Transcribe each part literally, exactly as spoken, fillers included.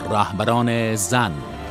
رهبران زن.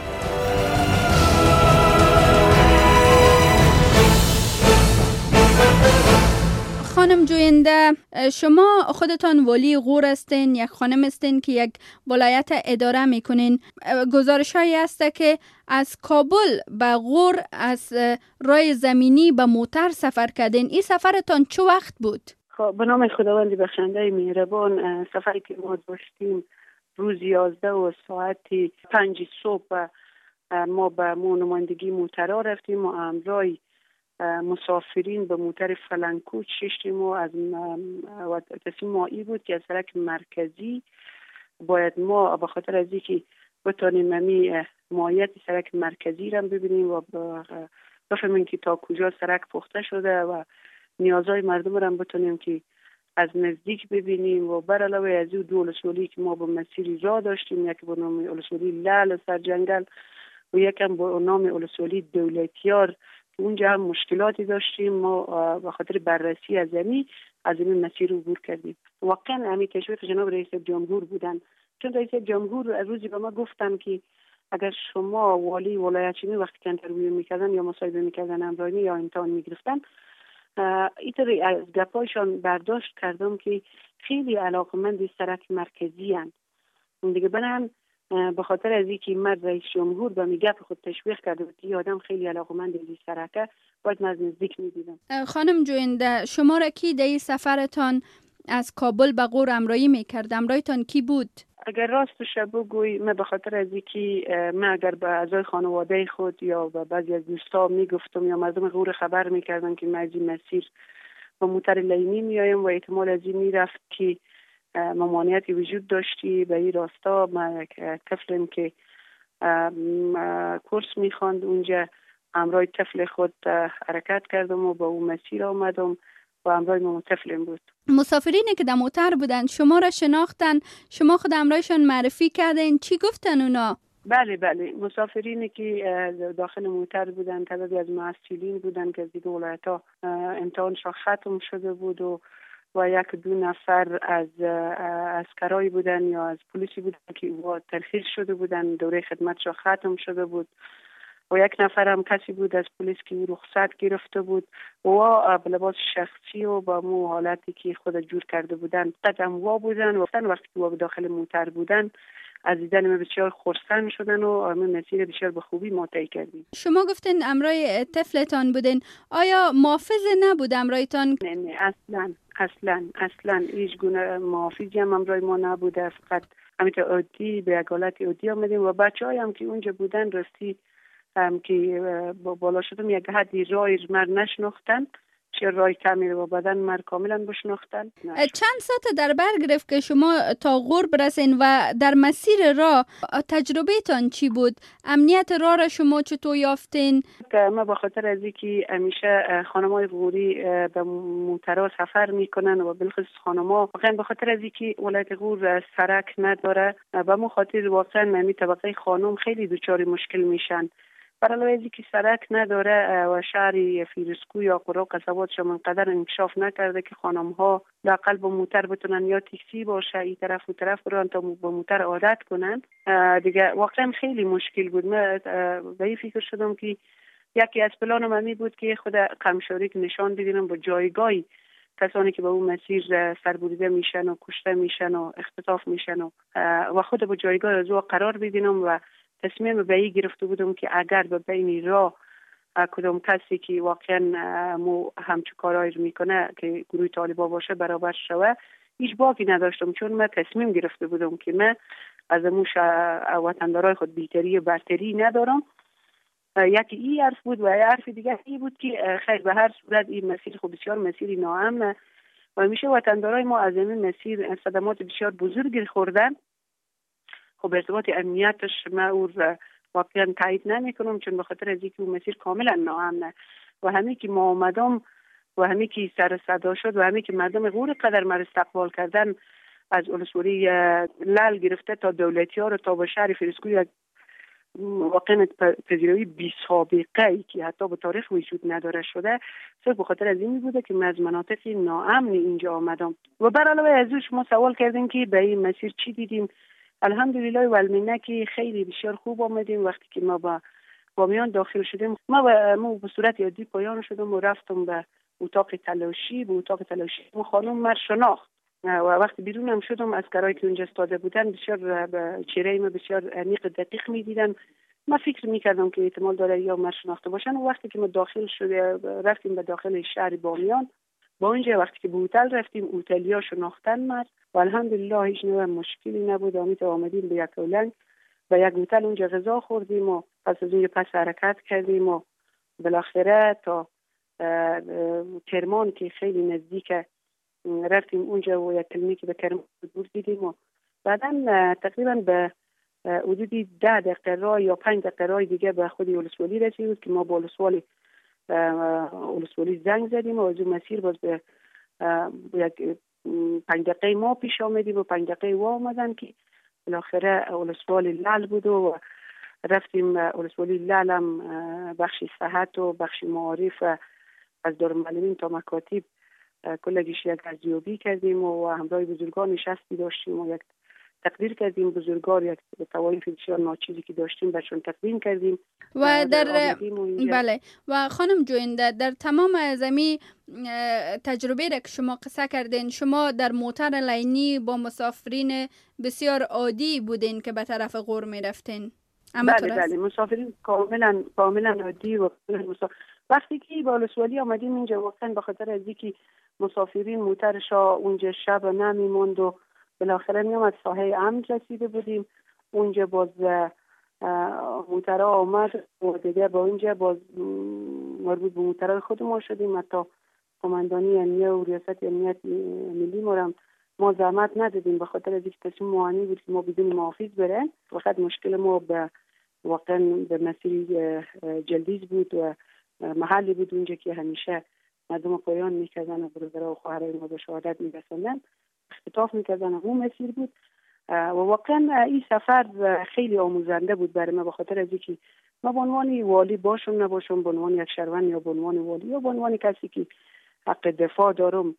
خانم جوینده، شما خودتان ولی غور هستین، یک خانم هستین که یک ولایت اداره میکنین. گزارش هایی هست که از کابل به غور از راه زمینی به موتر سفر کردین. این سفرتان چه وقت بود؟ خب به نام خداوند بخشنده مهربان، سفری که ما داشتیم روز یازده و ساعتی پنج صبح ما به مو نمایندگی موترها رفتیم و همراه مسافرین به موتر فلنکوچ ششتیم و از تصمیم ما ای بود که از سرک مرکزی باید ما به خاطر از اینکه بتانیم همی ماهیت سرک مرکزی را ببینیم و بفهمیم که تا کجا سرک پخته شده و نیازهای مردم را بتانیم که از نزدیک ببینیم. و بر علاوه از او دو ولسوالی که ما به مسیری راه داشتیم، یکی به نام ولسوالی لعل سرجنگل و یکم به نام ولسوالی دولتیار، اونجا هم مشکلاتی داشتیم. ما به خاطر بررسی از زمین از این مسیر عبور کردیم. واقعا همین تشویق جناب رئیس جمهور بودن، چون رئیس جمهور روزی به ما گفتن که اگر شما والی ولایت چینی وقتی که انترویو میکردن یا مصاحبه میکردن امرانی یا امتحان میگرفتن، اینطوری از گپایشان برداشت کردم که خیلی علاقمند سرک مرکزی هستند. اون دیگه بنام به خاطر از اینکه مرد رئیس جمهور به میگه خود تشویق کرده بود که آدم خیلی علاقمند این سرکه، باید از نزدیک میدیدم. خانم جوینده، شما را کی در سفرتان از کابل به غور همراهی میکرد؟ همراهتان کی بود؟ اگر راستش بگوی، من به خاطر از اینکه من اگر به اعضای خانواده خود یا به بعضی از دوستا میگفتم یا مردم غور خبر میکردن که من از این مسیر با موتر لیمی میایم و احتمال از این میرفت که ممانعتی وجود داشتی به این راستا، من طفلم که کورس میخواند اونجا همراه طفل خود حرکت کردم و به اون مسیر آمدم و همراه ما طفلم بود. مسافرینی که در موتر بودن شما را شناختن؟ شما خود همراهشان معرفی کردین؟ چی گفتن اونا؟ بله بله، مسافرینی که داخل موتر بودن تعدادی از معسولین بودن که از دیگه ولایت ها امتحانشان ختم شده بود و و یک دو نفر از عسکرایی بودن یا از پلیسی بودن که و ترخیص شده بودن، دوره خدمتشان ختم شده بود و یک نفر هم کسی بود از پلیس که رخصت گرفته بود و به لباس شخصی و با مو حالتی که خود جور کرده بودن قدم وا بودن و وقتی که به داخل موتر بودن از دیدن من بسیار خرسند شدن و من مسیر بسیار به خوبی ما طی کردیم. شما گفتین همراه طفلتان بودین، آیا محافظ نبود همراهتان؟ نه نه اصلا اصلا اصلا هیچ گونه محافظی هم همراه ما نبوده، فقط همینطور عادی به یک حالت عادی آمدیم و بچه‌ای هم که اونجا بودن راستی هم که با بالا شدم یک حدی رای مر نشناختن، چه رای کمی رو با بدن مر کاملا بشناختن. چند ساعت در بر گرفت که شما تا غور برسین و در مسیر راه تجربه تان چی بود؟ امنیت راه را شما چطور یافتین؟ ما به خاطر از اینکه همیشه خانمای غوری به موترها سفر میکنن و بالخصوص خانم‌ها واقعا به خاطر از اینکه ولایت غور سرک نداره به مو خاطر واقعا می طبقه خانم خیلی دچار مشکل میشن. برای از اینکه سرک نداره و شهر فیروزکوه یا قرا قصباتش منقدر انکشاف نکرده که خانم ها لااقل با موتر بتونن یا تاکسی باشه این طرف و طرف برن تا با موتر عادت کنن، دیگه واقعا خیلی مشکل بود. من به این فکر شدم که یکی از پلانم همی بود که خود قمشاری که نشان بدینم با جایگاهی کسانی که به اون مسیر سربریده میشن و کشته میشن و اختطاف میشن و و خود با جایگاه از او قرار بدینم و تصمیم به این گرفته بودم که اگر به بین راه کدام کسی که واقعا مو همچو کارایی میکنه که گروه طالبا باشه برابر شوه، هیچ باقی نداشتم، چون من تصمیم گرفته بودم که من از موش وطندارای خود بیتری و برتری ندارم. یکی این حرف بود و یه حرف دیگه این بود که خیر به هر صورت این مسیر خود بسیار مسیری ناامنه و میشه وطندارای ما از این مسیر صدمات بسیار بزرگی خوردن. خب ارتباط امنیتش من او واقعا تایید نمی کنم، چون به خاطر از اینکه اون مسیر کاملا ناامنه و همین که ما آمدم و همین که سر صدا شد و همین که مردم غور قدر من استقبال کردن از ولسوالی لعل گرفته تا دولتیار تا به شهر فیروزکوه، واقعا پذیرایی بی سابقه ای که حتی به تاریخ وجود نداره شده، صرف به خاطر از این بوده که من از مناطق ناامن اینجا آمدم. و بر علاوه از او شما سوال کردین که به این مسیر چی دیدیم، الحمدلله و المنه که خیلی بسیار خوب آمدیم. وقتی که ما با بامیان داخل شدیم، ما به ما به صورت عادی پایان شدم و رفتم به اتاق تلاشی. به اتاق تلاشی ما خانم مر شناخت و وقتی بیرون هم شدم، اسکرایی که اونجا استاده بودن بسیار به چهره ما بسیار عمیق دقیق می‌دیدن. ما فکر می‌کردم که احتمال داره یا مر شناخته باشن. و وقتی که ما داخل شده رفتیم به داخل شهر بامیان، با اونجا وقتی که به هتل رفتیم، هتلیا شناختن مرد و الحمدلله هیچ نوع مشکلی نبود. آمید آمدیم به یک اولنگ و یک هتل اونجا غذا خوردیم و پس از اونجا پس حرکت کردیم و بالاخره تا کرمان که خیلی نزدیکه رفتیم اونجا و یک کلینیک به کرمان دور دیدیم و بعدا تقریبا به حدودی ده دقیقه راه یا پنج دقیقه راه دیگه به خود ولسوالی رسیدیم که ما با ولسوالی ولسوالی زنگ زدیم و از اون مسیر باز به یک پنج دقیقه ما پیش آمدیم و پنج دقیقه وا آمدن که بالاخره ولسوالی لال بود و رفتیم ولسوالی لال هم بخش صحت و بخش معارف از دارالمعلمین تا مکاتب کلگیش یک ارزیابی کردیم و همراه بزرگان نشستی داشتیم و یک تقدیر کردیم بزرگان، یک توایف بسیار ناچیزی که داشتیم برشون تقدیم کردیم و در بله و خانم جوینده در تمام ازمی تجربه را که شما قصه کردین، شما در موتر لینی با مسافرین بسیار عادی بودین که به طرف غور می رفتین. بله بله مسافرین کاملا کاملا عادی و مسافر. وقتی که با ولسوالی آمدیم اینجا واقعا به خاطر از اینکه مسافرین موترشا اونجا شب نمیموند و بالاخره میومد ساحه امن رسیده بودیم. اونجا باز موترها آمد و دیگه با اونجا باز مربوط به موترهای خود ما شدیم. حتی قماندانی امنیه و ریاست امنیت ملی ما ما زحمت ندادیم به خاطر از اینکه تصمیم معانی بود که ما بدون محافظ برن. فقط مشکل ما به واقعا به مسیر جلدیز بود و محلی بود اونجا که همیشه مردم پایان میکردن و برادرها و خواهرای ما به شهادت میرسوندن، اختطاف میکردن. اون مسیر بود و واقعا این سفر خیلی آموزنده بود برای ما به خاطر از اینکه ما به عنوان والی باشم نباشم، به عنوان یک شهروند یا به عنوان والی یا به عنوان کسی که حق دفاع دارم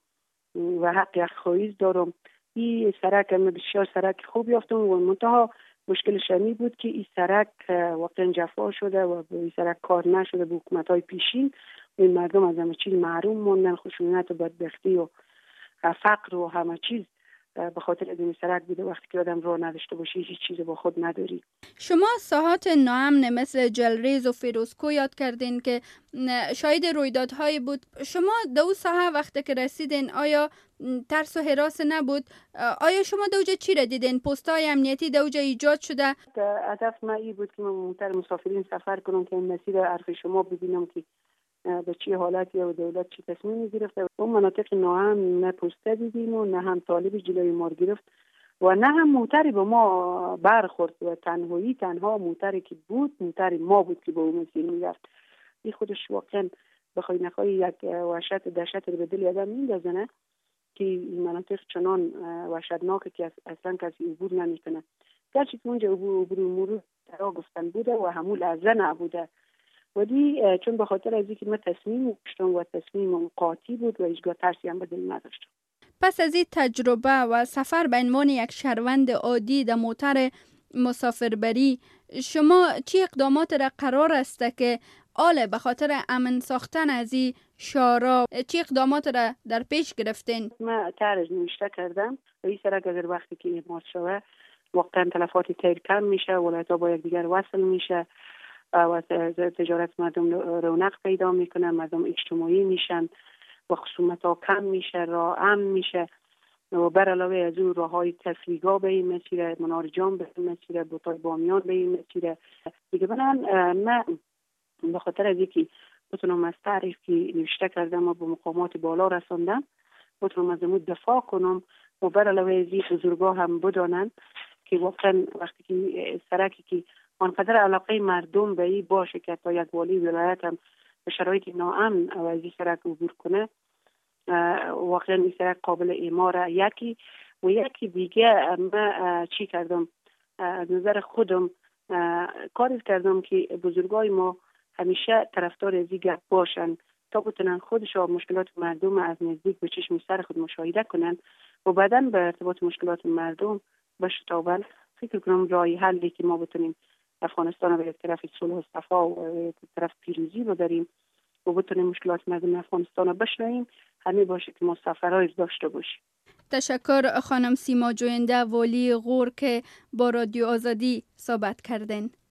و حق اخخایز دارم، این سرک هم بسیار سرک خوب یافتم و منتها مشکل شمی بود که این سرک واقعا جفا شده و این سرک کار نشده به حکومت‌های پیشین. این مردم از همه چیز محروم موندن، خشونت و بدبختی و فقر و همه چیز به خاطر از این سرک بوده. وقتی که آدم راه نداشته باشه هیچ چیز با خود نداری. شما ساحات ناامن مثل جلریز و فیروزکو یاد کردین که شاهد رویدادهایی بود. شما دو ساحه وقتی که رسیدین آیا ترس و هراس نبود؟ آیا شما دوجه چی را دیدین؟ پستای امنیتی دوجه ایجاد شده؟ هدف ما این بود که من موتر مسافرین سفر کنم که این مسیر عرف شما ببینم که به چی حالتی و دولت چی تصمیمی گرفته. اون مناطق ناامن نه پسته دیدیم و نه هم طالب جلوی ما گرفت و نه هم موتری به ما برخورد و تنهایی تنها موتری که بود موتر ما بود که به اون مسیر میرفت. این خودش واقعا بخوای نخوای یک وحشت دهشت رو به دل آدم میندازه که این مناطق چنان وحشتناکه که اصلا کسی عبور نمیکنه. گرچه که اونجا عبور مرور ترا گفتن بوده و همون لحظه نبوده ولی چون به خاطر از اینکه من تصمیم داشتم و تصمیم قاطی بود و هیچگاه ترسی هم به دل نداشتم. پس از این تجربه و سفر به عنوان یک شهروند عادی در موتر مسافربری، شما چی اقدامات را قرار است که آله به خاطر امن ساختن از این شارع چی اقدامات را در پیش گرفتین؟ من طرح نوشته کردم و این سرک اگر وقتی که اعمال شوه واقعا تلفات تیر کم میشه، ولایت‌ها با یکدیگر وصل میشه و تجارت مردم رونق پیدا میکنه، مردم اجتماعی میشن و خصومت ها کم میشه، راه امن میشه و بر علاوه از اون راه های تفریحگاه به این مسیر، منار جام به این مسیر، بوتای بامیان به این مسیر دیگه. من من به خاطر از اینکه بتونم از تعریف که نوشته کردم و به مقامات بالا رساندم بتونم از امود دفاع کنم و بر علاوه از این بزرگا هم بدانن که واقعا وقتی که سرکی که آنقدر علاقه مردم به این باشه که تا یک والی ولایت هم به شرایط ناامن و از این سرک عبور کنه، واقعا این سرک قابل اعماره. یکی و یکی دیگه من چی کردم از نظر خودم کاری کردم که بزرگای ما همیشه طرفدار از این گپ باشن تا بتونن خودشون مشکلات مردم از نزدیک به چشم سر خود مشاهده کنن و بعداً به ارتباط مشکلات مردم بشتابن. فکر کنم راه حلی که ما بتونیم افغانستان رو به یک طرف صلح و صفا و به طرف پیروزی ببریم و بتونیم مشکلات مردم افغانستان رو بشنویم، همین باشه که ما سفرهای داشته باشیم. تشکر خانم سیما جوینده والی غور که با رادیو آزادی صحبت کردین.